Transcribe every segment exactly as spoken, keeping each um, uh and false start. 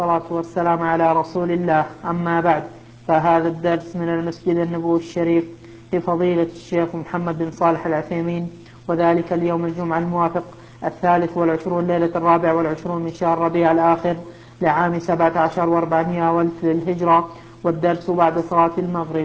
والصلاة والسلام على رسول الله. أما بعد، فهذا الدرس من المسجد النبوي الشريف لفضيلة الشيخ محمد بن صالح العثيمين، وذلك اليوم الجمعة الموافق الثالث والعشرون ليلة الرابع والعشرون من شهر ربيع الآخر لعام سبعة عشر وأربعمائة والف للهجرة، والدرس بعد صلاة المغرب.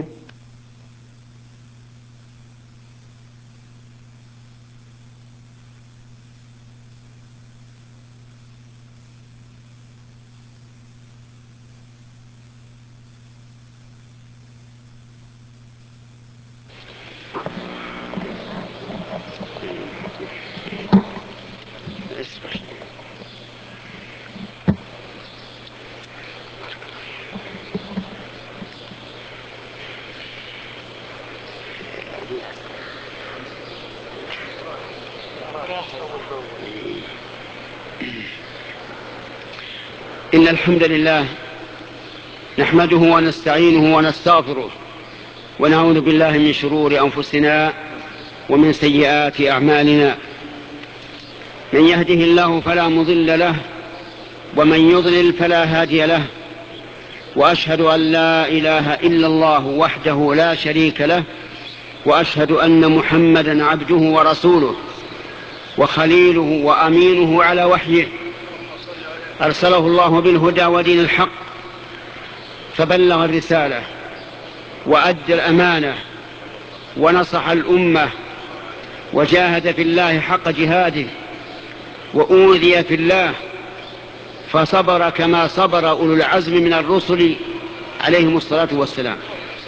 إن الحمد لله نحمده ونستعينه ونستغفره، ونعوذ بالله من شرور أنفسنا ومن سيئات أعمالنا. من يهده الله فلا مضل له، ومن يضلل فلا هادي له، وأشهد أن لا إله إلا الله وحده لا شريك له، وأشهد أن محمدا عبده ورسوله وخليله وأمينه على وحيه، أرسله الله بالهدى ودين الحق فبلغ الرسالة وأدى الأمانة ونصح الأمة وجاهد في الله حق جهاده، وأوذي في الله فصبر كما صبر أولو العزم من الرسل عليهم الصلاة والسلام.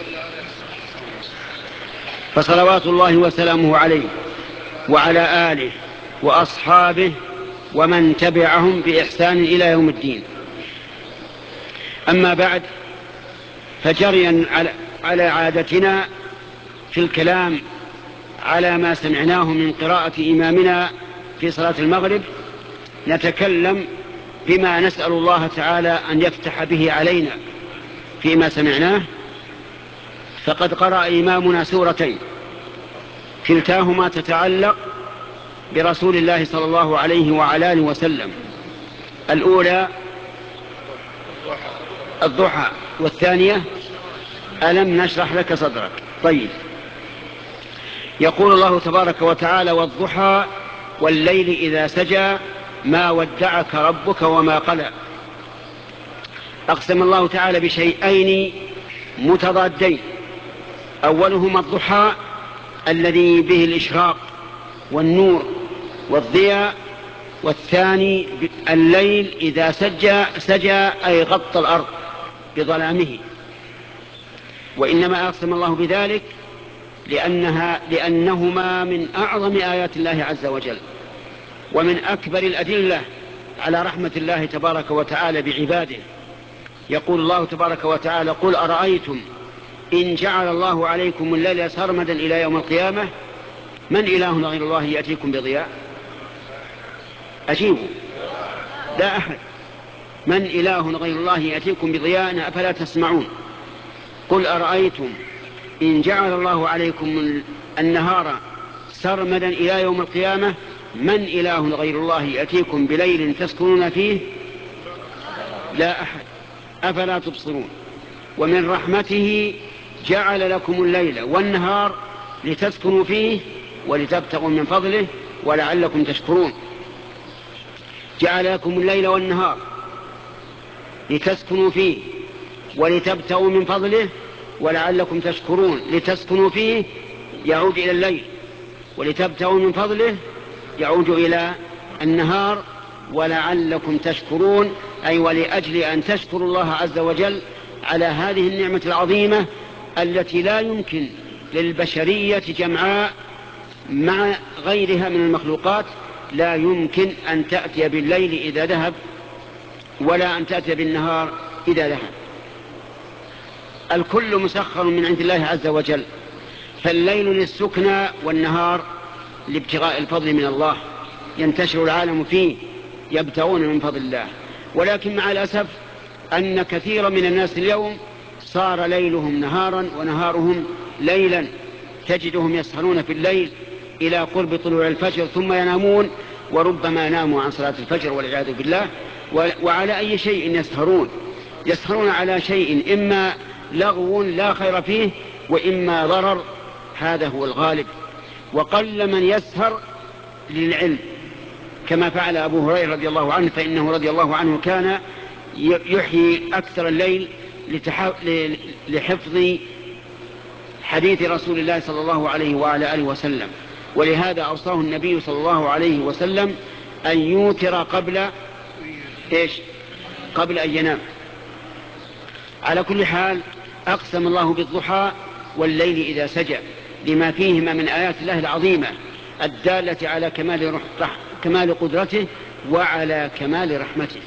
فصلوات الله وسلامه عليه وعلى آله وأصحابه ومن تبعهم بإحسان إلى يوم الدين. أما بعد، فجريا على عادتنا في الكلام على ما سمعناه من قراءة إمامنا في صلاة المغرب، نتكلم بما نسأل الله تعالى أن يفتح به علينا فيما سمعناه. فقد قرأ إمامنا سورتين كلتاهما تتعلق برسول الله صلى الله عليه وعلى آله وسلم. الأولى الضحى، والثانية ألم نشرح لك صدرك. طيب، يقول الله تبارك وتعالى: والضحى والليل إذا سجى ما ودعك ربك وما قلى. أقسم الله تعالى بشيئين متضادين: أولهما الضحى الذي به الإشراق والنور والضياء، والثاني الليل إذا سجى سجى أي غطى الأرض بظلامه. وإنما أقسم الله بذلك لأنها لأنهما من أعظم آيات الله عز وجل، ومن أكبر الأدلة على رحمة الله تبارك وتعالى بعباده. يقول الله تبارك وتعالى: قل أرأيتم إن جعل الله عليكم الليل سرمدا إلى يوم القيامة من إله غير الله يأتيكم بضياء. أجيبوا، لا أحد. من إله غير الله يأتيكم بضياء أفلا تسمعون. قل أرأيتم إن جعل الله عليكم النهار سرمدا إلى يوم القيامة من إله غير الله يأتيكم بليل تسكنون فيه. لا أحد، أفلا تبصرون. ومن رحمته جعل لكم الليل والنهار لتسكنوا فيه ولتبتغوا من فضله ولعلكم تشكرون. جعل لكم الليل والنهار لتسكنوا فيه ولتبتغوا من فضله ولعلكم تشكرون. لتسكنوا فيه يعود إلى الليل، ولتبتغوا من فضله يعود إلى النهار، ولعلكم تشكرون أي ولأجل أن تشكروا الله عز وجل على هذه النعمة العظيمة التي لا يمكن للبشرية جمعاء مع غيرها من المخلوقات لا يمكن أن تأتي بالليل إذا ذهب، ولا أن تأتي بالنهار إذا ذهب. الكل مسخر من عند الله عز وجل، فالليل للسكنى والنهار لابتغاء الفضل من الله، ينتشر العالم فيه يبتغون من فضل الله. ولكن مع الأسف أن كثيرا من الناس اليوم صار ليلهم نهارا ونهارهم ليلا. تجدهم يسهرون في الليل إلى قرب طلوع الفجر ثم ينامون، وربما ناموا عن صلاة الفجر والعياذ بالله، وعلى أي شيء يسهرون؟ يسهرون على شيء إما لغو لا خير فيه وإما ضرر، هذا هو الغالب. وقل من يسهر للعلم كما فعل أبو هريرة رضي الله عنه، فإنه رضي الله عنه كان يحيي أكثر الليل لحفظ حديث رسول الله صلى الله عليه وعلى آله وسلم، ولهذا أوصاه النبي صلى الله عليه وسلم أن يوتر قبل إيش؟ قبل أن ينام. على كل حال أقسم الله بالضحى والليل إذا سجى لما فيهما من آيات الله العظيمة الدالة على كمال, كمال قدرته وعلى كمال رحمته.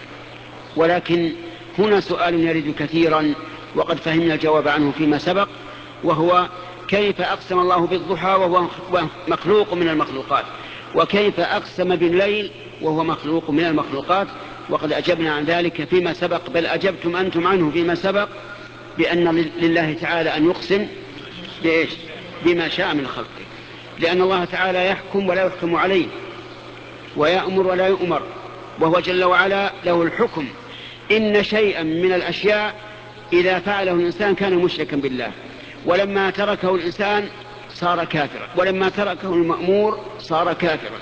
ولكن هنا سؤال يرد كثيرا وقد فهمنا الجواب عنه فيما سبق، وهو كيف أقسم الله بالضحى وهو مخلوق من المخلوقات، وكيف أقسم بالليل وهو مخلوق من المخلوقات؟ وقد أجبنا عن ذلك فيما سبق، بل أجبتم أنتم عنه فيما سبق بأن لله تعالى أن يقسم بإيش؟ بما شاء من خلقه، لأن الله تعالى يحكم ولا يحكم عليه، ويأمر ولا يؤمر، وهو جل وعلا له الحكم. إن شيئا من الأشياء إذا فعله الإنسان كان مشركا بالله، ولما تركه الإنسان صار كافرا، ولما تركه المأمور صار كافرا.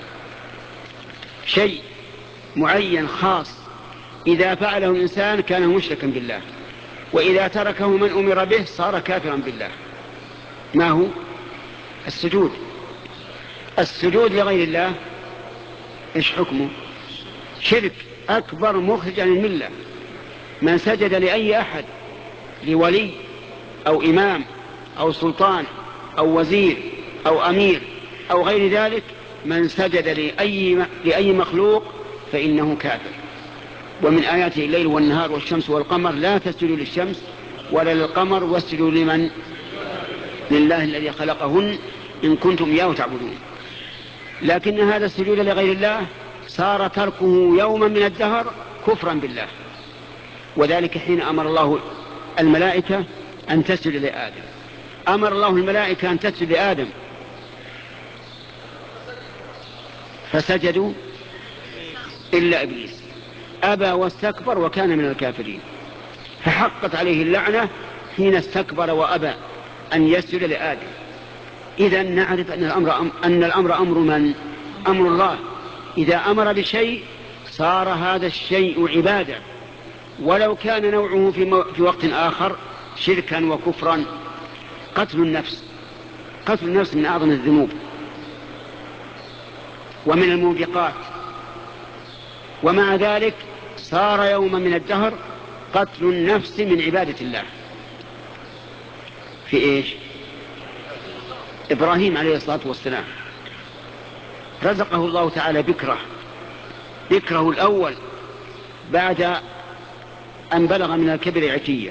شيء معين خاص إذا فعله الإنسان كان مشركا بالله، وإذا تركه من أمر به صار كافرا بالله. ما هو؟ السجود. السجود لغير الله إيش حكمه؟ شرك أكبر مخرج عن الملة. من سجد لأي أحد، لولي أو إمام أو سلطان أو وزير أو أمير أو غير ذلك، من سجد لأي, لأي مخلوق فإنه كافر. ومن آياته الليل والنهار والشمس والقمر، لا تسجدوا للشمس ولا للقمر واسجدوا لمن؟ لله الذي خلقهن إن كنتم إياه تعبدون. لكن هذا السجود لغير الله صار تركه يوما من الدهر كفرا بالله، وذلك حين أمر الله الملائكة أن تسجد لآدم. أمر الله الملائكة أن تسجد لآدم فسجدوا إلا إبليس أبى واستكبر وكان من الكافرين، فحقت عليه اللعنة حين استكبر وأبى أن يسجد لآدم. إذن نعرف أن الأمر, أم أن الأمر أمر من؟ أمر الله. إذا أمر بشيء صار هذا الشيء عبادة، ولو كان نوعه في, مو... في وقت آخر شركا وكفرا. قتل النفس، قتل النفس من أعظم الذنوب ومن الموبقات، ومع ذلك صار يوما من الدهر قتل النفس من عبادة الله. في إيش؟ إبراهيم عليه الصلاة والسلام رزقه الله تعالى بكره، بكره الأول بعد أن بلغ من الكبر عتيا،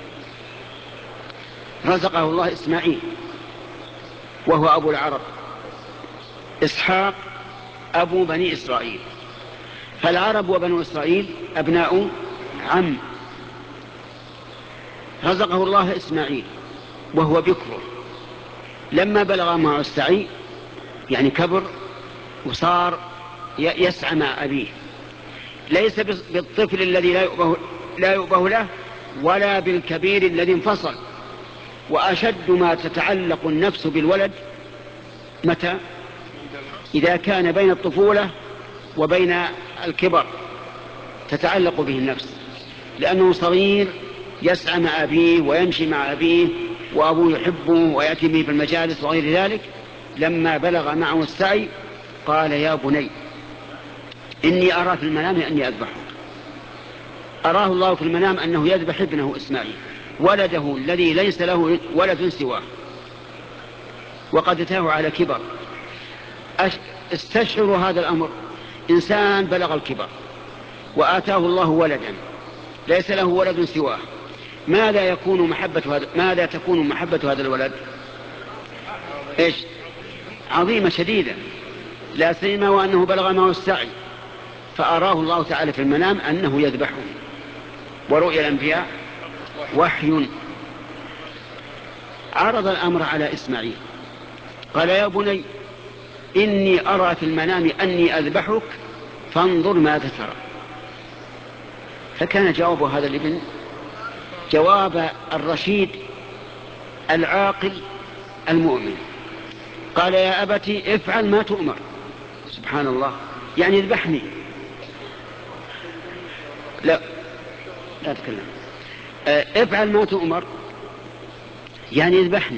رزقه الله إسماعيل وهو أبو العرب، إسحاق أبو بني إسرائيل، فالعرب وبنو إسرائيل أبناء عم. رزقه الله إسماعيل وهو بكره، لما بلغ معه السعي يعني كبر وصار يسعى مع أبيه، ليس بالطفل الذي لا يؤبه, لا يؤبه له ولا بالكبير الذي انفصل. وأشد ما تتعلق النفس بالولد متى؟ إذا كان بين الطفولة وبين الكبر تتعلق به النفس، لأنه صغير يسعى مع أبيه ويمشي مع أبيه وأبوه يحبه ويأتي به في المجالس وغير ذلك. لما بلغ معه السعي قال يا بني إني أرى في المنام أني أذبحك. أراه الله في المنام أنه يذبح ابنه إسماعيل، ولده الذي ليس له ولد سواه، وقد أتاه على كبر. استشعر هذا الأمر، إنسان بلغ الكبر وآتاه الله ولدا ليس له ولد سواه، ماذا يكون محبة هذا ماذا تكون محبة هذا الولد؟ إيش؟ عظيمة شديدة، لا سيما وأنه بلغ معه السعي. فأراه الله تعالى في المنام أنه يذبحه، ورؤيا الأنبياء وحي. عرض الأمر على إسماعيل قال يا بني إني أرى في المنام أني أذبحك فانظر ماذا ترى. فكان جواب هذا الابن جواب الرشيد العاقل المؤمن. قال يا أبتي افعل ما تؤمر. سبحان الله، يعني اذبحني. لا لا تكلم. افعل ما تؤمر يعني اذبحني.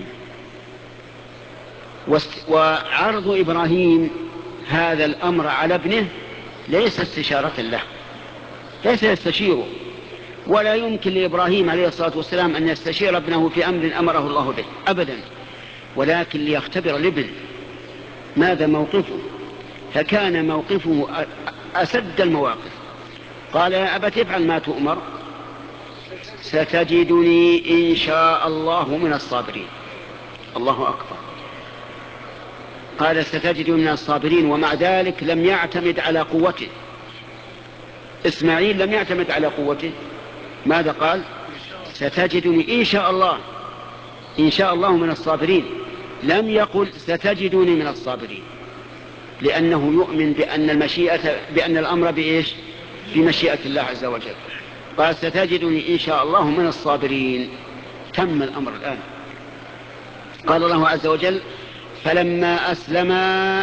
وعرض إبراهيم هذا الأمر على ابنه ليس استشارة له، ليس يستشيره، ولا يمكن لإبراهيم عليه الصلاة والسلام أن يستشير ابنه في أمر أمره الله به أبدا، ولكن ليختبر الابن ماذا موقفه. فكان موقفه أسد المواقف. قال يا أبت افعل ما تؤمر ستجدني إن شاء الله من الصابرين. الله أكبر. قال ستجدني من الصابرين، ومع ذلك لم يعتمد على قوته. إسماعيل لم يعتمد على قوته. ماذا قال؟ ستجدني إن شاء الله، إن شاء الله من الصابرين. لم يقل ستجدني من الصابرين، لأنه يؤمن بأن المشيئة بأن الأمر بإيش؟ بمشيئة الله عز وجل. قال ستجدني إن شاء الله من الصابرين. تم الأمر الآن. قال الله عز وجل فلما أسلما،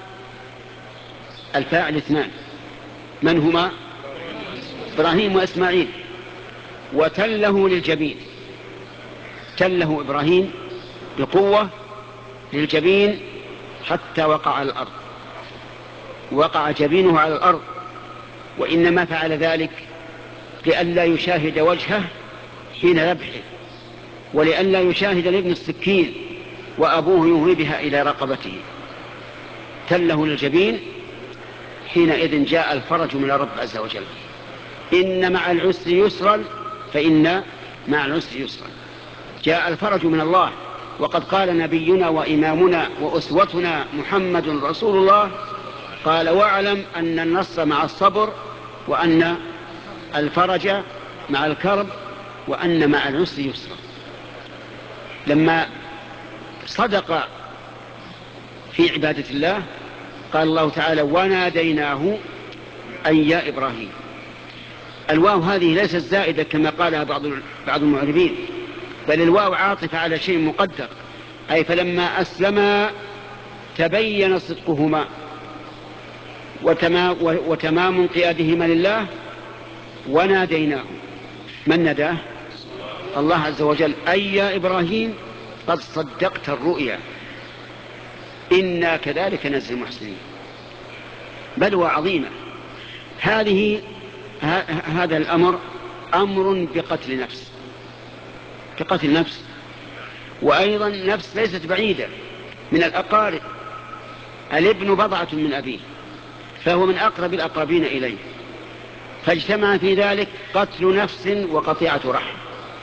الفاعل اثنان، من هما؟ إبراهيم وإسماعيل. وتله للجبين، تله إبراهيم بقوة للجبين حتى وقع على الأرض، وقع جبينه على الأرض. وإنما فعل ذلك لئلا يشاهد وجهه حين ذبحه، ولئلا يشاهد الابن السكين وأبوه يهوي بها إلى رقبته. تله للجبين. حينئذ جاء الفرج من الرب عز وجل. إن مع العسر يسرا فإن مع العسر يسرا. جاء الفرج من الله. وقد قال نبينا وإمامنا وأسوتنا محمد رسول الله، قال واعلم أن النصر مع الصبر، وأن الفرج مع الكرب، وأن مع العسر يسرا. لما صدق في عبادة الله قال الله تعالى وناديناه أي يا إبراهيم. الواو هذه ليست زائدة كما قالها بعض بعض المعربين، بل الواو عاطفة على شيء مقدر. أي فلما أسلما تبين صدقهما وتمام, وتمام انقيادهما لله. وناديناه، من نداه؟ الله عز وجل. أي يا إبراهيم قد صدقت الرؤيا إنا كذلك نجزي المحسنين. بلوى عظيمة هذه. هذا الأمر أمر بقتل نفس، كقتل نفس. وأيضا نفس ليست بعيدة من الأقارب. الابن بضعة من أبيه، فهو من أقرب الأقربين إليه، فاجتمع في ذلك قتل نفس وقطيعة رحم.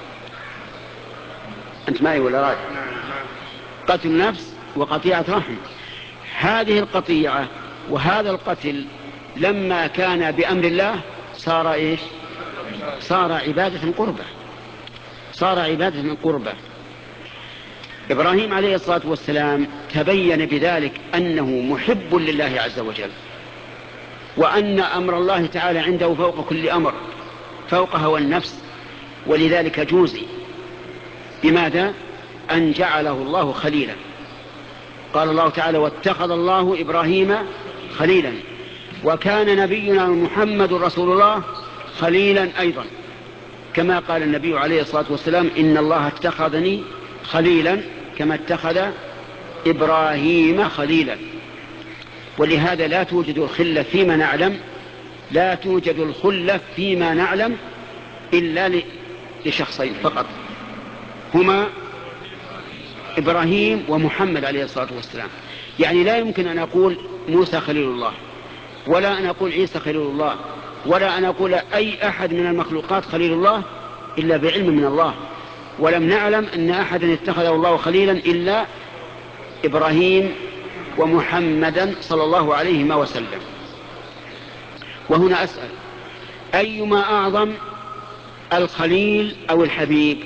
أنت معي ولا راجع؟ قتل نفس وقطيعة رحم. هذه القطيعة وهذا القتل لما كان بأمر الله صار إيش؟ صار عبادة قربة، صار عبادة قربة. إبراهيم عليه الصلاة والسلام تبين بذلك أنه محب لله عز وجل، وأن أمر الله تعالى عنده فوق كل أمر، فوق هوى النفس. ولذلك جوزي بماذا؟ أن جعله الله خليلا. قال الله تعالى واتخذ الله إبراهيم خليلا. وكان نبينا محمد رسول الله خليلا أيضا، كما قال النبي عليه الصلاة والسلام إن الله اتخذني خليلا كما اتخذ إبراهيم خليلا. ولهذا لا توجد الخلة فيما نعلم، لا توجد الخلة فيما نعلم إلا لشخصين فقط، هما إبراهيم ومحمد عليه الصلاة والسلام. يعني لا يمكن أن أقول موسى خليل الله، ولا أن أقول عيسى خليل الله، ولا أن أقول أي أحد من المخلوقات خليل الله إلا بعلم من الله. ولم نعلم أن أحدا اتخذه الله خليلا إلا إبراهيم ومحمدا صلى الله عليه وسلم. وهنا أسأل أيما أعظم، الخليل أو الحبيب؟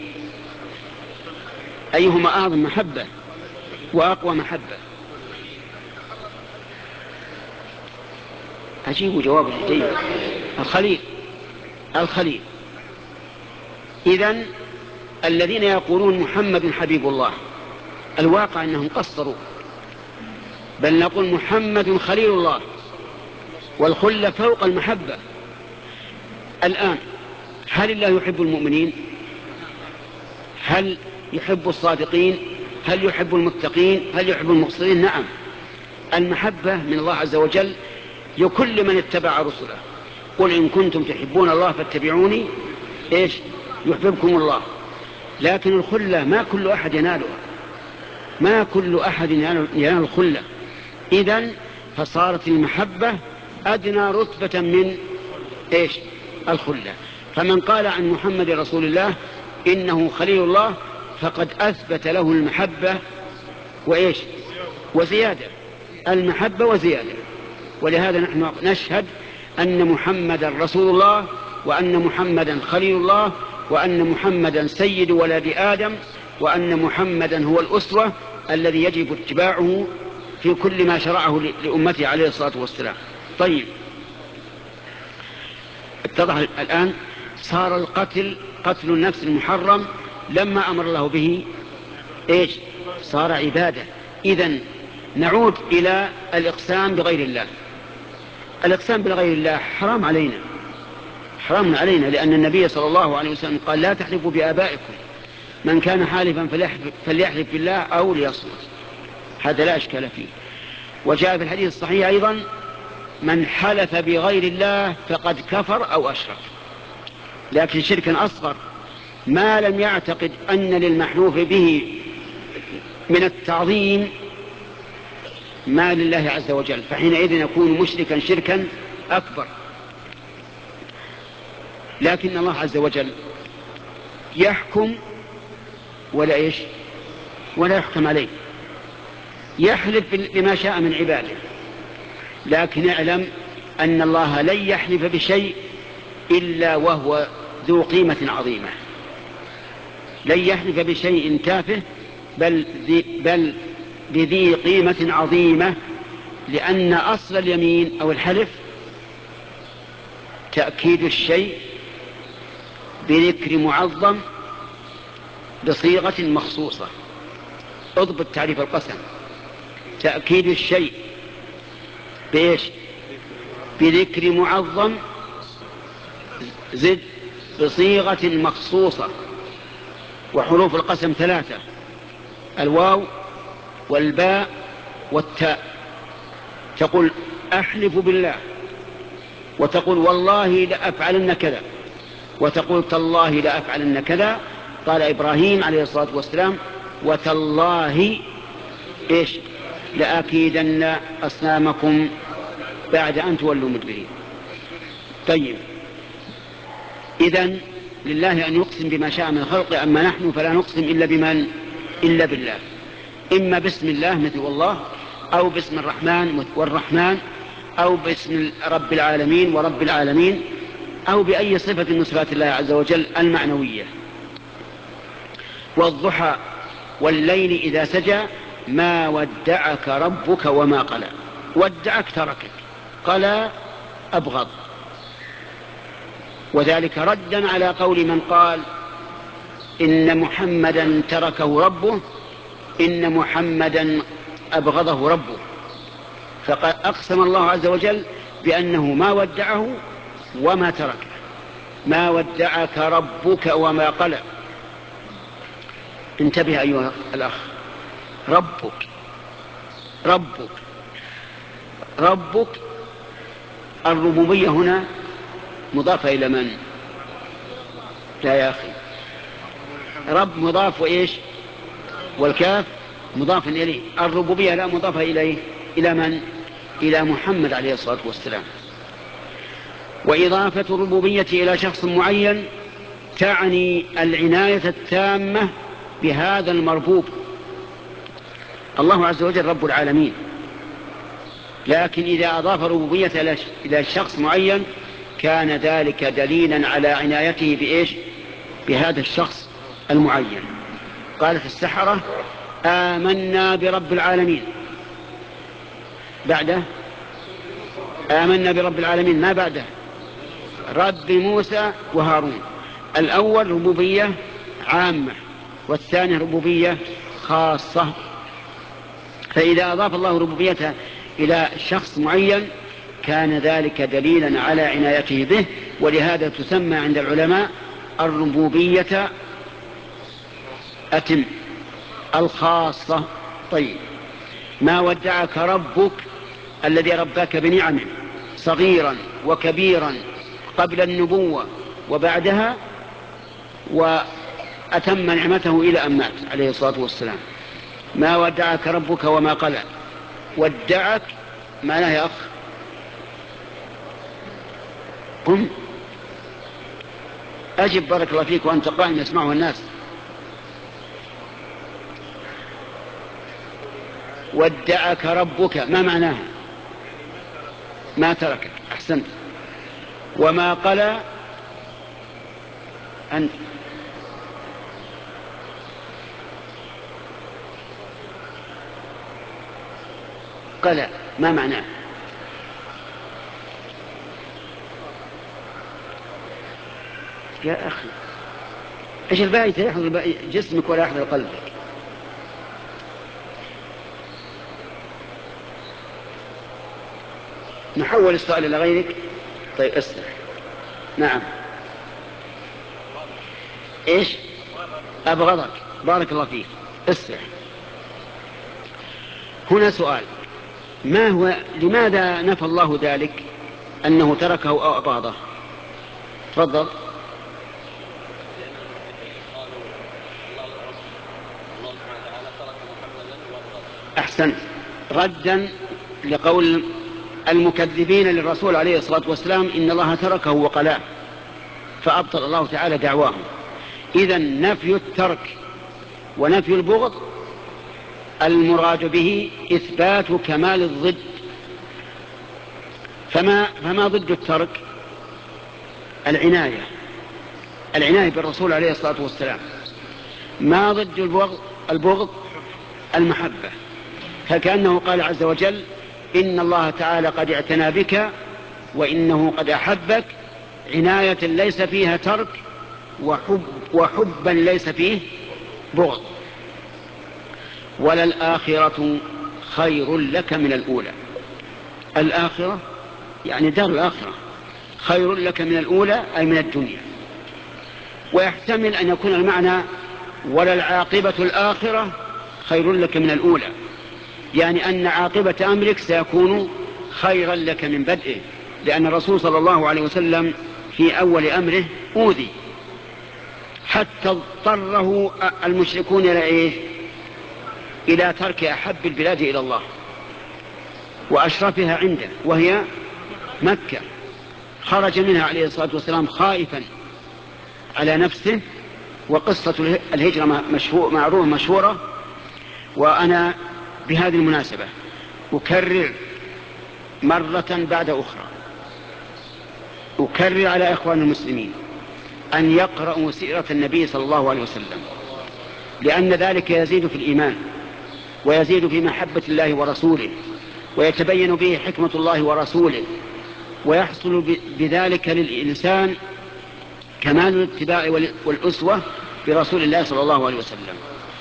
أيهما أعظم محبة وأقوى محبة؟ أجيبوا جواب جيد. الخليل. الخليل. إذن الذين يقولون محمد حبيب الله الواقع أنهم قصروا، بل نقول محمد خليل الله، والخلة فوق المحبة. الآن هل الله يحب المؤمنين؟ هل يحب الصادقين؟ هل يحب المتقين؟ هل يحب المقصرين؟ نعم، المحبة من الله عز وجل لكل من اتبع رسله. قل إن كنتم تحبون الله فاتبعوني إيش يحببكم الله. لكن الخلة ما كل أحد ينالها، ما كل أحد ينال الخلة. إذن فصارت المحبة أدنى رتبة من إيش الخلة. فمن قال عن محمد رسول الله إنه خليل الله فقد أثبت له المحبة وإيش وزيادة، المحبة وزيادة. ولهذا نحن نشهد أن محمدا رسول الله، وأن محمدا خليل الله، وأن محمدا سيد ولد آدم، وأن محمدا هو الأسوة الذي يجب اتباعه في كل ما شرعه لأمته عليه الصلاة والسلام. طيب، اتضح الآن صار القتل قتل النفس المحرم لما أمر الله به إيش صار عبادة. إذن نعود إلى الإقسام بغير الله. الإقسام بغير الله حرام علينا، حرام علينا، لأن النبي صلى الله عليه وسلم قال لا تحلفوا بآبائكم، من كان حالفا فليحلف بالله أو ليصمت. هذا لا إشكال فيه. وجاء في الحديث الصحيح أيضا من حلف بغير الله فقد كفر أو أشرك، لكن شركا أصغر ما لم يعتقد أن للمحلوف به من التعظيم ما لله عز وجل، فحينئذ يكون مشركا شركا أكبر. لكن الله عز وجل يحكم ولا إيش ولا يحكم عليه، يحلف بما شاء من عباده، لكن اعلم أن الله لن يحلف بشيء إلا وهو ذو قيمة عظيمة، لن يحلف بشيء تافه بل, بل بذي قيمة عظيمة، لأن أصل اليمين أو الحلف تأكيد الشيء بذكر معظم بصيغة مخصوصة. اضبط تعريف القسم، تأكيد الشيء بإيش بذكر معظم زد بصيغة مخصوصة. وحروف القسم ثلاثة، الواو والباء والتاء. تقول أحلف بالله، وتقول والله لأفعلن كذا، وتقول تالله لأفعلن كذا. قال إبراهيم عليه الصلاة والسلام وتالله إيش لأكيدن أصنامكم بعد أن تولوا مدبرين. طيب، إذن لله أن يقسم بما شاء من خلقه، أما نحن فلا نقسم إلا بمن إلا بالله، إما باسم الله مثل الله، أو باسم الرحمن والرحمن، أو باسم رب العالمين ورب العالمين، أو بأي صفة من صفات الله عز وجل المعنوية. والضحى والليل إذا سجى ما ودعك ربك وما قلى. ودعك تركك، قلى أبغض، وذلك ردا على قول من قال إن محمدا تركه ربه، إن محمدا أبغضه ربه. فقد أقسم الله عز وجل بأنه ما ودعه وما تركه. ما ودعك ربك وما قلى. انتبه أيها الأخ، ربك ربك ربك الربوبية هنا مضافة إلى من؟ لا يا أخي، رب مضاف وإيش والكاف مضاف إليه. الربوبية لا مضافة إليه. إلى من؟ إلى محمد عليه الصلاة والسلام. وإضافة الربوبية إلى شخص معين تعني العناية التامة بهذا المربوب. الله عز وجل رب العالمين، لكن إذا أضاف الربوبية إلى شخص معين كان ذلك دليلا على عنايته بإيش بهذا الشخص المعين. قالت السحرة آمنا برب العالمين، بعده آمنا برب العالمين ما بعده رب موسى وهارون. الأول ربوبية عامة، والثاني ربوبية خاصة. فإذا أضاف الله ربوبيته إلى شخص معين كان ذلك دليلا على عنايته به، ولهذا تسمى عند العلماء الربوبية أتم الخاصة. طيب، ما ودعك ربك الذي رباك بنعمه صغيرا وكبيرا قبل النبوة وبعدها، وأتم نعمته إلى أن مات عليه الصلاة والسلام. ما ودعك ربك وما قلى. ودعك معناه يا أخ قم أجب بارك الله فيك وأنت قائم يسمعه الناس. ودعك ربك ما معناها؟ ما تركك. أحسنت. وما قلى أنت. قلى ما معناه؟ يا أخي إيش الباقي؟ يحضر جسمك ولا يحضر قلبك. نحول السؤال إلى غيرك. طيب اسمع. نعم. إيش؟ أبغضك. بارك الله فيك. اسمع. هنا سؤال: ما هو لماذا نفى الله ذلك أنه تركه أو أبغضه؟ تفضل. أحسن. ردا لقول المكذبين للرسول عليه الصلاة والسلام إن الله تركه وقلاه، فأبطل الله تعالى دعواهم. إذن نفي الترك ونفي البغض المراد به إثبات كمال الضد. فما, فما ضد الترك؟ العناية العناية بالرسول عليه الصلاة والسلام. ما ضد البغض؟ البغض المحبة. فكأنه قال عز وجل إن الله تعالى قد اعتنى بك وإنه قد أحبك عناية ليس فيها ترك، وحب وحبا ليس فيه بغض. وللآخرة خير لك من الأولى. الآخرة يعني دار الآخرة خير لك من الأولى أي من الدنيا. ويحتمل أن يكون المعنى وللعاقبة الآخرة خير لك من الأولى، يعني أن عاقبة أمرك سيكون خيرا لك من بدئه، لأن الرسول صلى الله عليه وسلم في أول أمره أوذي حتى اضطره المشركون إلى إيه؟ إلى ترك أحب البلاد إلى الله وأشرفها عنده وهي مكة. خرج منها عليه الصلاة والسلام خائفا على نفسه. وقصة الهجرة معروفة مشهورة. وأنا بهذه المناسبة أكرر مرة بعد أخرى أكرر على إخوان المسلمين أن يقرأوا سيرة النبي صلى الله عليه وسلم، لأن ذلك يزيد في الإيمان ويزيد في محبة الله ورسوله، ويتبين به حكمة الله ورسوله، ويحصل بذلك للإنسان كمال الاتباع والأسوة برسول الله صلى الله عليه وسلم.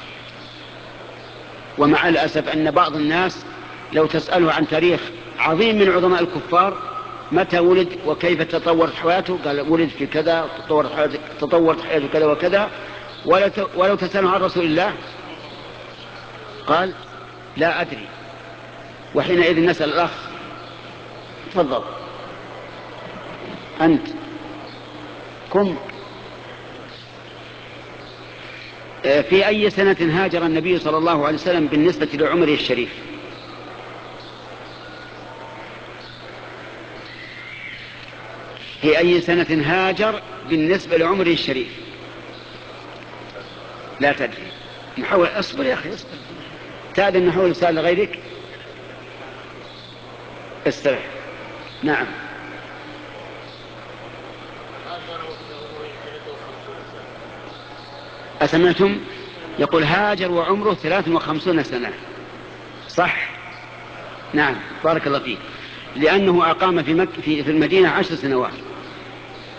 ومع الأسف أن بعض الناس لو تسأله عن تاريخ عظيم من عظماء الكفار متى ولد وكيف تطورت حياته قال ولد في كذا، تطورت حياته, تطورت حياته كذا وكذا. ولو تسأله عن رسول الله قال لا أدري. وحينئذ نسأل الأخ. تفضل أنت. كم في أي سنة هاجر النبي صلى الله عليه وسلم بالنسبة لعمره الشريف؟ في أي سنة هاجر بالنسبة لعمره الشريف؟ لا تدري. نحاول. اصبر يا أخي اصبر. تأذن نحاول سؤال لغيرك. استرح. نعم. أسمعتم؟ يقول هاجر وعمره ثلاث وخمسون سنة. صح؟ نعم بارك الله فيك. لأنه أقام في, مكة في المدينة عشر سنوات.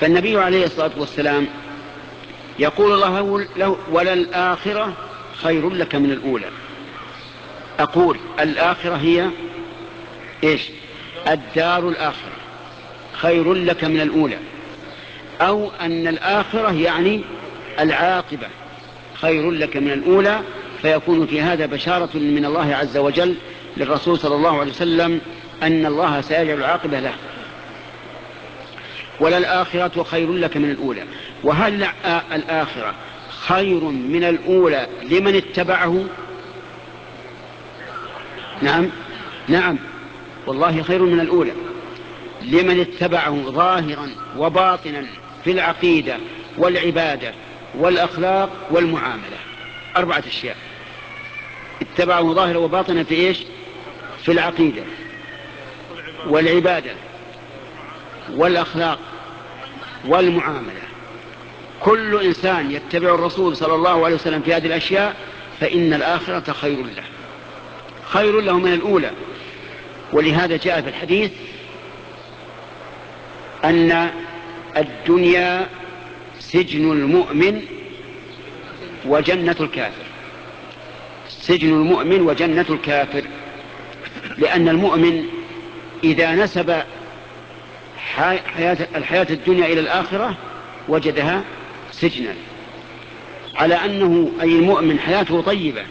فالنبي عليه الصلاة والسلام يقول الله له: وللآخرة خير لك من الأولى. أقول الآخرة هي إيش؟ الدار الآخرة خير لك من الأولى، أو أن الآخرة يعني العاقبة خير لك من الأولى، فيكون في هذا بشارة من الله عز وجل للرسول صلى الله عليه وسلم أن الله سيجعل العاقبة له. وللآخرة خير لك من الأولى. وهل الآخرة خير من الأولى لمن اتبعه؟ نعم نعم والله خير من الأولى لمن اتبعه ظاهرا وباطنا في العقيدة والعبادة والأخلاق والمعاملة. أربعة أشياء اتبعه ظاهرا وباطنا في إيش؟ في العقيدة والعبادة والأخلاق والمعاملة. كل إنسان يتبع الرسول صلى الله عليه وسلم في هذه الأشياء فإن الآخرة خير له خير له من الأولى. ولهذا جاء في الحديث أن الدنيا سجن المؤمن وجنة الكافر. سجن المؤمن وجنة الكافر، لأن المؤمن إذا نسب حياة الحياة الدنيا إلى الآخرة وجدها سجنا، على أنه أي المؤمن حياته طيبة.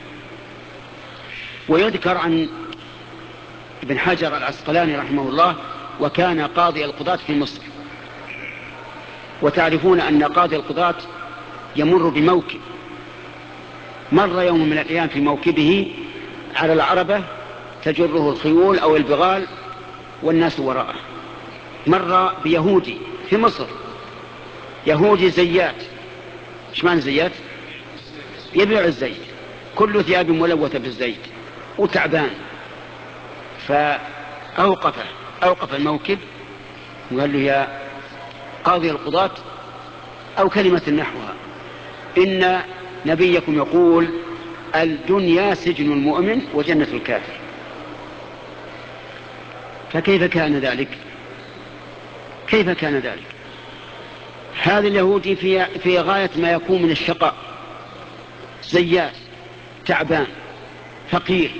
ويذكر عن ابن حجر العسقلاني رحمه الله، وكان قاضي القضاة في مصر. وتعرفون أن قاضي القضاة يمر بموكب، مر يوم من الأيام في موكبه على العربة تجره الخيول أو البغال والناس وراءه. مر بيهودي في مصر، يهودي زيات. ايش معنى زيات؟ يبيع الزيت، كل ثياب ملوثة بالزيت وتعبان. فأوقفه أوقف الموكب وقال له: يا قاضي القضاة، أو كلمة نحوها، إن نبيكم يقول الدنيا سجن المؤمن وجنة الكافر. فكيف كان ذلك؟ كيف كان ذلك؟ هذا اليهودي في, في غاية ما يكون من الشقاء، زيات، تعبان، فقير.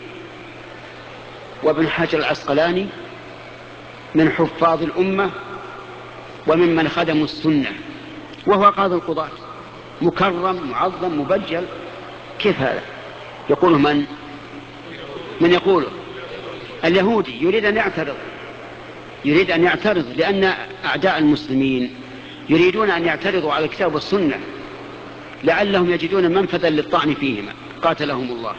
وابن حجر العسقلاني من حفاظ الأمة وممن خدموا السنة، وهو قاضي القضاة، مكرم معظم مبجل. كيف هذا؟ يقوله من؟ من يقوله؟ اليهودي يريد أن يعترض يريد أن يعترض لأن أعداء المسلمين يريدون أن يعترضوا على الكتاب والسنة لعلهم يجدون منفذا للطعن فيهما، قاتلهم الله.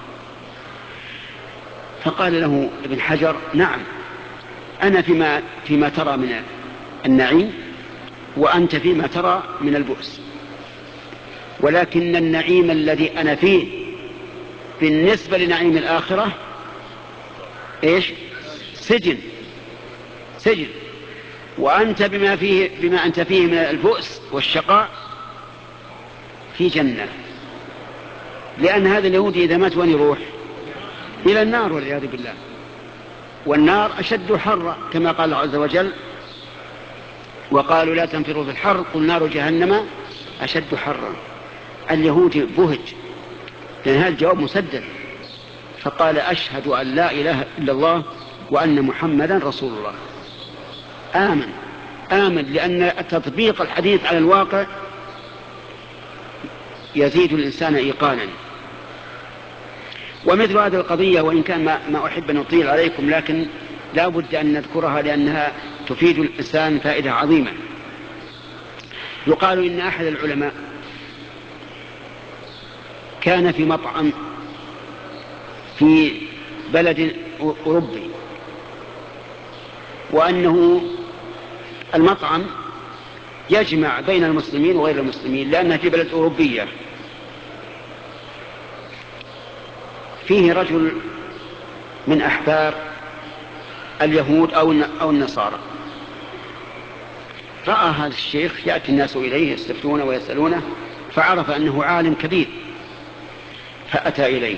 فقال له ابن حجر: نعم، أنا فيما, فيما ترى من النعيم، وأنت فيما ترى من البؤس، ولكن النعيم الذي أنا فيه بالنسبة لنعيم الآخرة إيش؟ سجن سجن وأنت بما, فيه بما أنت فيه من البؤس والشقاء في جنة. لأن هذا اليهودي إذا مات وين يروح؟ إلى النار والعياذ بالله، والنار أشد حرا كما قال الله عز وجل: وقالوا لا تنفروا في الحر قل نار جهنم أشد حرا. اليهودي بهج لأن هذا الجواب مسدد، فقال: أشهد أن لا إله إلا الله وأن محمدا رسول الله. آمن آمن لأن تطبيق الحديث على الواقع يزيد الإنسان إيقانا. ومثل هذه القضية، وإن كان ما, ما أحب أن أطيل عليكم، لكن لا بد أن نذكرها لأنها تفيد الإنسان فائدة عظيمة. يقال إن أحد العلماء كان في مطعم في بلد أوروبي، وأنه المطعم يجمع بين المسلمين وغير المسلمين لأنها في بلد أوروبية. فيه رجل من أحبار اليهود أو النصارى، رأى هذا الشيخ يأتي الناس إليه يستفتونه ويسألونه، فعرف أنه عالم كبير، فأتى إليه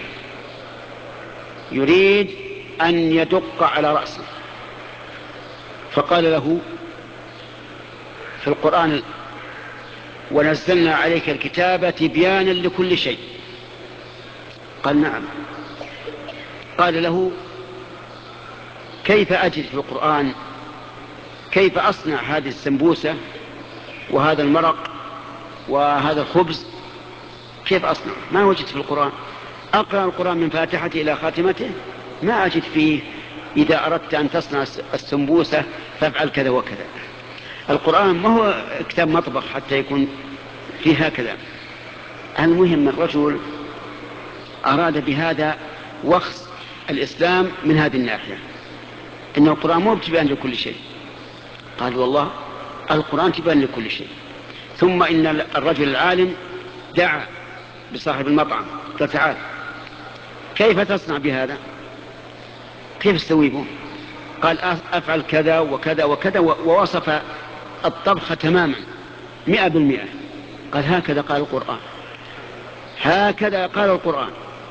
يريد أن يدق على رأسه، فقال له في القرآن ونزلنا عليك الكتاب تبيانا لكل شيء؟ قال نعم. قال له كيف أجد في القرآن كيف أصنع هذه السمبوسة وهذا المرق وهذا الخبز؟ كيف أصنع؟ ما وجدت في القرآن. أقرأ القرآن من فاتحته إلى خاتمته ما أجد فيه إذا أردت أن تصنع السمبوسة فافعل كذا وكذا. القرآن ما هو كتاب مطبخ حتى يكون فيه هكذا. المهم الرجل أراد بهذا وخص الإسلام من هذه الناحية، إن القرآن مو بتبان لكل شيء. قال والله القرآن تبان لكل شيء. ثم إن الرجل العالم دعا بصاحب المطعم قال تعال كيف تصنع بهذا؟ كيف تسوي به؟ قال أفعل كذا وكذا وكذا، ووصف الطبخ تماما مئة بالمئة. قال هكذا قال القرآن، هكذا قال القرآن.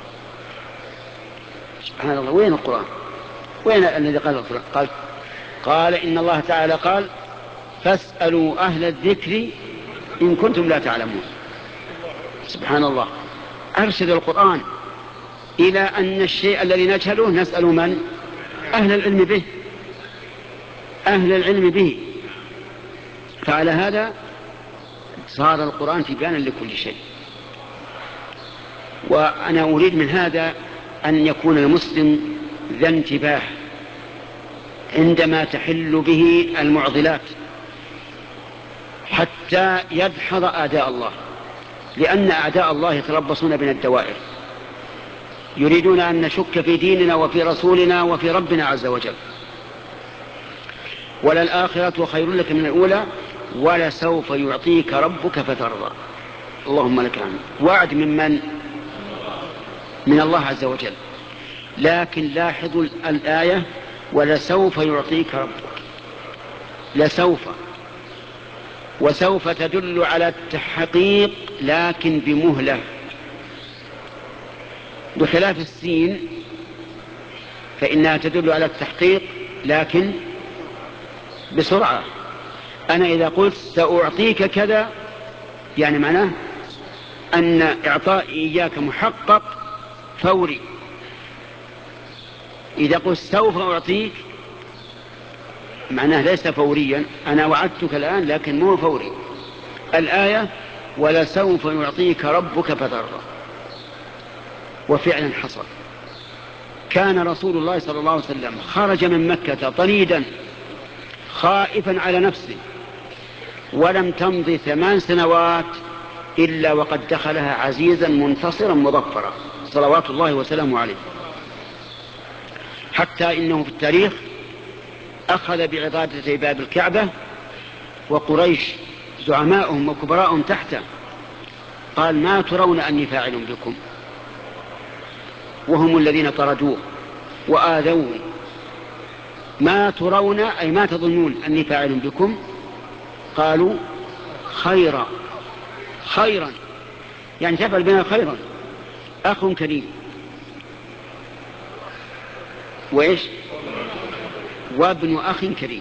سبحان الله، وين القرآن؟ وين الذي قال القرآن؟ قال قال إن الله تعالى قال فاسألوا أهل الذكر إن كنتم لا تعلمون. سبحان الله، أرشد القرآن إلى أن الشيء الذي نجهله نسأل من؟ أهل العلم به، أهل العلم به. فعلى هذا صار القرآن تبيانا لكل شيء. وأنا أريد من هذا أن يكون المسلم ذا انتباه عندما تحل به المعضلات حتى يدحض أعداء الله، لأن أعداء الله يتربصون بنا الدوائر، يريدون أن نشك في ديننا وفي رسولنا وفي ربنا عز وجل. وللآخرة خير لك من الأولى ولسوف يعطيك ربك فترضى. اللهم لك الحمد. وعد من من؟ من الله عز وجل. لكن لاحظوا الآية ولسوف يعطيك ربك. لسوف، وسوف تدل على التحقيق لكن بمهلة، بخلاف السين فإنها تدل على التحقيق لكن بسرعة. أنا إذا قلت سأعطيك كذا يعني معناه أن إعطائي إياك محقق فوري. إذا قلت سوف أعطيك معناه ليس فوريا، أنا وعدتك الآن لكن مو فوري. الآية ولسوف يعطيك ربك فترضى، وفعلا حصل. كان رسول الله صلى الله عليه وسلم خرج من مكة طريدا خائفا على نفسه، ولم تمضي ثمان سنوات إلا وقد دخلها عزيزا منتصرا مظفرا صلوات الله وسلامه عليه، حتى إنه في التاريخ أخذ بعضادة باب الكعبة وقريش زعماؤهم وكبراءهم تحته، قال ما ترون أني فاعل بكم؟ وهم الذين طردوه وآذوه. ما ترون أي ما تظنون أني فاعل بكم؟ قالوا خيرا. خيرا يعني تفعل بنا خيرا، أخ كريم وإيش وابن أخ كريم.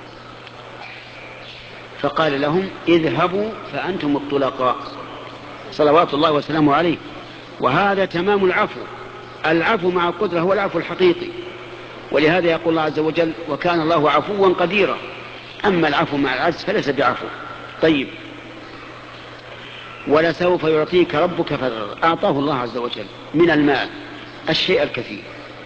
فقال لهم اذهبوا فأنتم الطلقاء صلوات الله وسلامه عليه. وهذا تمام العفو. العفو مع القدرة هو العفو الحقيقي، ولهذا يقول الله عز وجل وكان الله عفوا قديرا. أما العفو مع العجز فليس بعفو. طيب، ولسوف يعطيك ربك فترضى. أعطاه الله عز وجل من المال الشيء الكثير،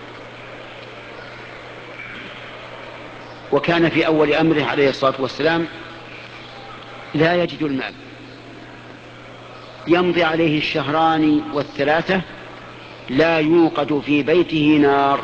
وكان في أول أمره عليه الصلاة والسلام لا يجد المال، يمضي عليه الشهران والثلاثة لا يوقد في بيته نار.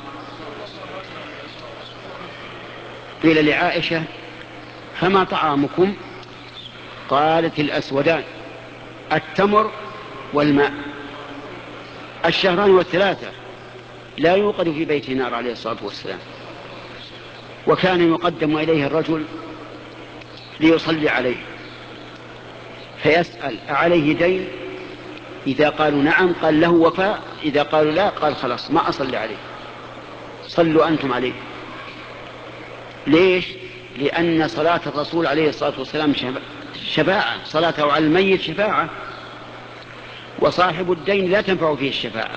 قيل لعائشة فما طعامكم؟ قالت الأسودان التمر والماء. الشهران والثلاثة لا يوقد في بيته نار عليه الصلاة والسلام. وكان يقدم إليه الرجل ليصلي عليه فيسأل أعليه دين؟ إذا قالوا نعم قال له وفاء، إذا قالوا لا قال خلاص ما أصلي عليه، صلوا أنتم عليه. ليش؟ لأن صلاة الرسول عليه الصلاة والسلام شفاعة، صلاته على الميت شفاعة، وصاحب الدين لا تنفع فيه الشفاعة،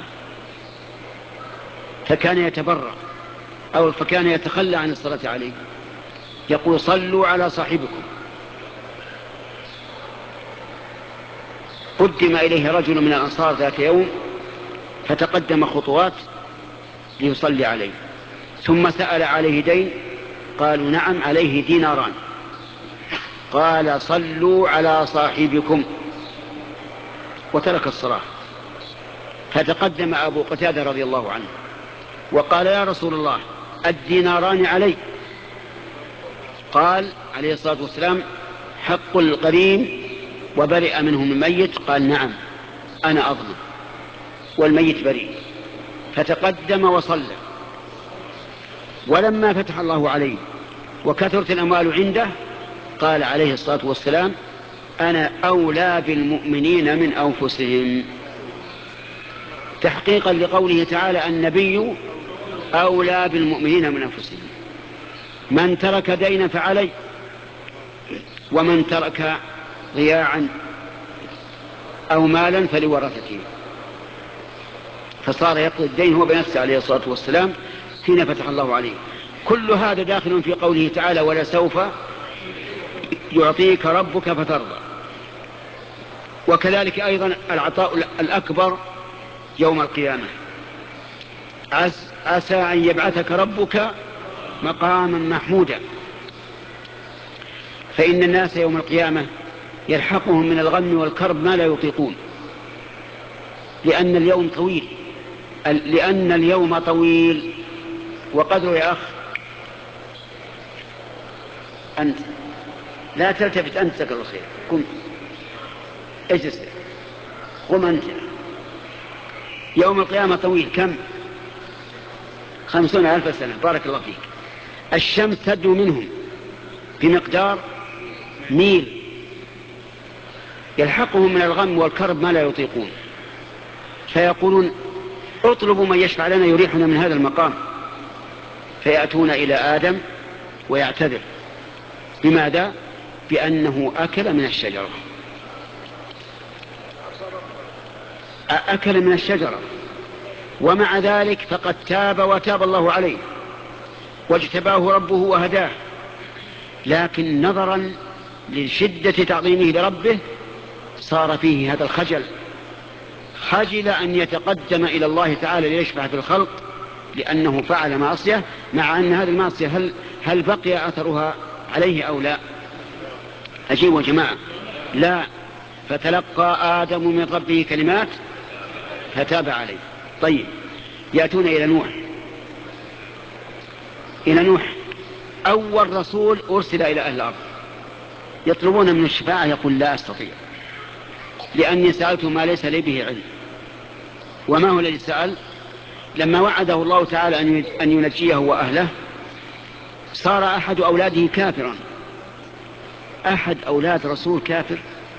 فكان يتبرأ أو فكان يتخلى عن الصلاة عليه، يقول صلوا على صاحبكم. قدم إليه رجل من الأنصار ذات يوم فتقدم خطوات ليصلي عليه، ثم سأل عليه دين، قالوا نعم عليه ديناران، قال صلوا على صاحبكم، وترك الصلاة. فتقدم أبو قتادة رضي الله عنه وقال يا رسول الله الديناران علي. قال عليه الصلاة والسلام حق القرين وبرئ منهم الميت، قال نعم أنا أظلم والميت بريء. فتقدم وصلى، ولما فتح الله عليه وكثرت الأموال عنده قال عليه الصلاة والسلام أنا أولى بالمؤمنين من أنفسهم، تحقيقا لقوله تعالى النبي أولى بالمؤمنين من أنفسهم. من ترك دينا فعلي، ومن ترك ضياعا أو مالا فلورثته، فصار يقضي الدين هو بنفسه عليه الصلاة والسلام حين فتح الله عليه. كل هذا داخل في قوله تعالى ولسوف يعطيك ربك فترضى. وكذلك أيضا العطاء الأكبر يوم القيامة، عسى أن يبعثك ربك مقاما محمودا. فإن الناس يوم القيامة يلحقهم من الغم والكرب ما لا يطيقون، لأن اليوم طويل، لأن اليوم طويل وقدره يا أخ أنت لا تلتفت، أنت سكر الخير، قم اجلس، قم أنت. يوم القيامة طويل، كم؟ خمسون ألف سنة، بارك الله فيك. الشمس تدنو منهم بمقدار ميل، يلحقهم من الغم والكرب ما لا يطيقون، فيقولون اطلبوا من يشفع لنا يريحنا من هذا المقام، فيأتون إلى آدم ويعتذر. بماذا؟ بأنه أكل من الشجرة، أكل من الشجرة، ومع ذلك فقد تاب وتاب الله عليه واجتباه ربه وهداه، لكن نظرا لشدة تعظيمه لربه صار فيه هذا الخجل، خجل أن يتقدم إلى الله تعالى ليشفع في الخلق لأنه فعل معصية، مع أن هذه المعصية هل, هل بقي أثرها عليه أو لا؟ أجيبوا يا جماعة، لا. فتلقى آدم من ربه كلمات فتاب عليه. طيب، يأتون إلى نوح، إلى نوح أول رسول أرسل إلى أهل الأرض، يطلبون من الشفاعة، يقول لا أستطيع لأني سألت ما ليس لي به علم. وما هو الذي سأل؟ لما وعده الله تعالى أن ينجيه وأهله صار أحد أولاده كافرا، أحد أولاد رسول كافر.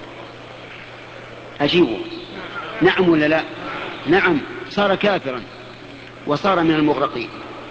أجيبوا، نعم ولا لا؟ نعم، صار كافرا وصار من المغرقين.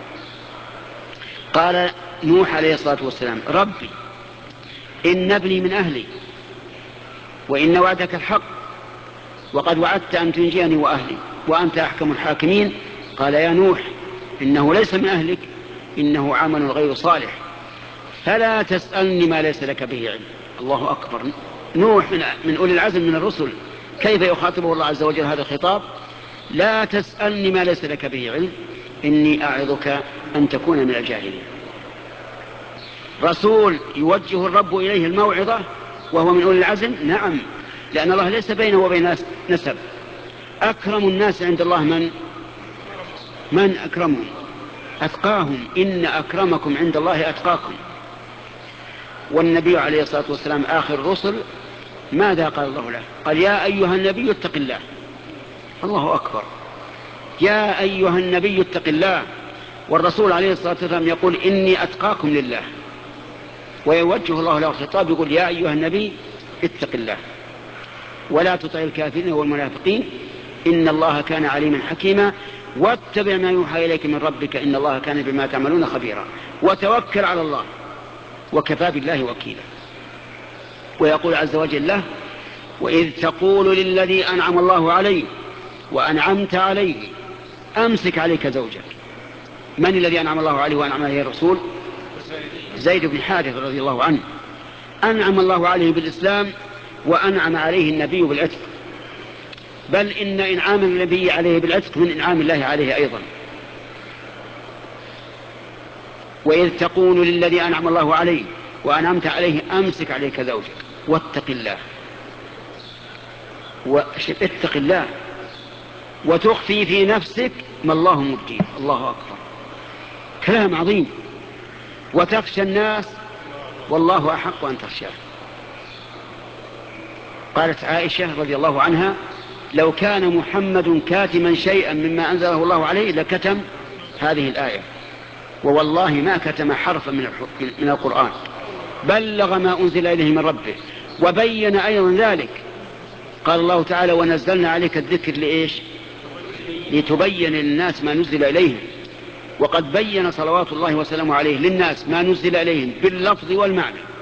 قال نوح عليه الصلاة والسلام ربي إن ابني من أهلي وإن وعدك الحق وقد وعدت أن تنجيني وأهلي وأنت أحكم الحاكمين. قال يا نوح إنه ليس من أهلك، إنه عمل غير صالح، فلا تسألني ما ليس لك به علم. الله أكبر، نوح من, من أولي العزم من الرسل، كيف يخاطبه الله عز وجل هذا الخطاب؟ لا تسألني ما ليس لك به علم إني أعظك أن تكون من الجاهلين. رسول يوجه الرب إليه الموعظة وهو من أولي العزم، نعم، لأن الله ليس بينه وبين نسب. أكرم الناس عند الله من من أكرمهم؟ أتقاهم، إن أكرمكم عند الله أتقاكم. والنبي عليه الصلاة والسلام آخر الرسل ماذا قال الله له؟ قال يا أيها النبي اتق الله. الله أكبر، يا أيها النبي اتق الله. والرسول عليه الصلاة والسلام يقول إني أتقاكم لله، ويوجه الله له الخطاب يقول يا أيها النبي اتق الله ولا تطع الكافرين والمنافقين إن الله كان عليما حكيما واتبع ما يوحى إليك من ربك إن الله كان بما تعملون خبيرا. وتوكل على الله، وكفى بالله وكيلا. ويقول عز وجل له: وإذ تقول للذي أنعم الله عليه وأنعمت عليه أمسك عليك زوجك. من الذي أنعم الله عليه وأنعم عليه الرسول؟ زيد بن حارثة رضي الله عنه. أنعم الله عليه بالإسلام وأنعم عليه النبي بالعتق، بل إن إنعام النبي عليه بالعتق من إنعام الله عليه أيضا. وإذ تقول للذي أنعم الله عليه وأنعمت عليه أمسك عليك زوجك واتق الله، واتق الله وتخفي في نفسك ما الله مبديه. الله أكبر، كلام عظيم. وتخشى الناس والله أحق أن تخشاه. قالت عائشة رضي الله عنها: لو كان محمد كاتما شيئا مما أنزله الله عليه لكتم هذه الآية، ووالله ما كتم حرفا من القرآن، بلغ ما أنزل إليه من ربه. وبين أيضا ذلك، قال الله تعالى: ونزلنا عليك الذكر لإيش؟ لتبين للناس ما نزل إليهم. وقد بين صلوات الله وسلامه عليه للناس ما نزل إليهم باللفظ والمعنى.